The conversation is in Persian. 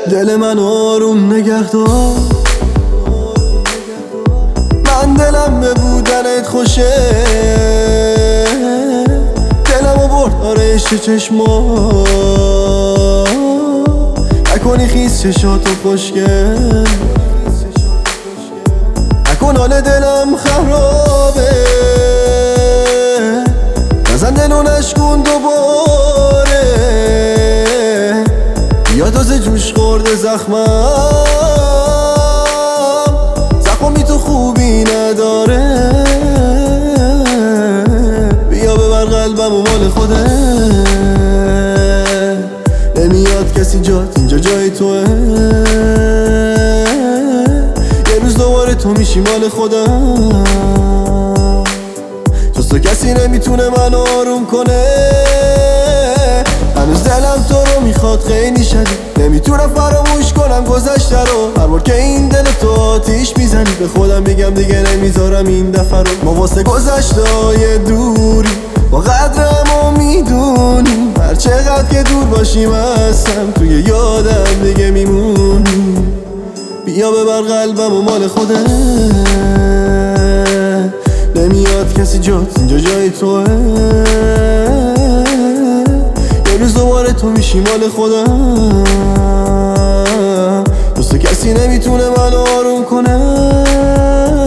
دل من آروم نگه دار، من دلم به بودنت خوشه، دلمو برد آرایش چشما، نکنی خیس چشاتو خوشگل، نکن حال دلم خرابه، نزن دلو نشکن دوباره، بیا تازه جوش خورده زخمی تو خوبی نداره، بیا ببر قلبم و مال خوده، نمیاد کسی جات اینجا جای توه، یه روز دوباره تو میشی مال خودم، جز تو کسی نمیتونه من آروم کنه، هنوز دلم تو رو میخواد خیلی شدید، نمیتونم فراموش کنم گذشته رو، هر بار که این دل تو آتیش میزنی به خودم میگم دیگه نمیذارم این دفعه رو، ما واسه گذشته‌های دوری با قدرمو میدونیم، هر چقدر که دور باشیم هستم توی یادم دیگه میمونی، بیا ببر قلبم و مال خوده، نمیاد کسی جات اینجا جای توه، یه روز دوباره تو میشی مال خودم، دوست کسی نمیتونه من آروم کنه.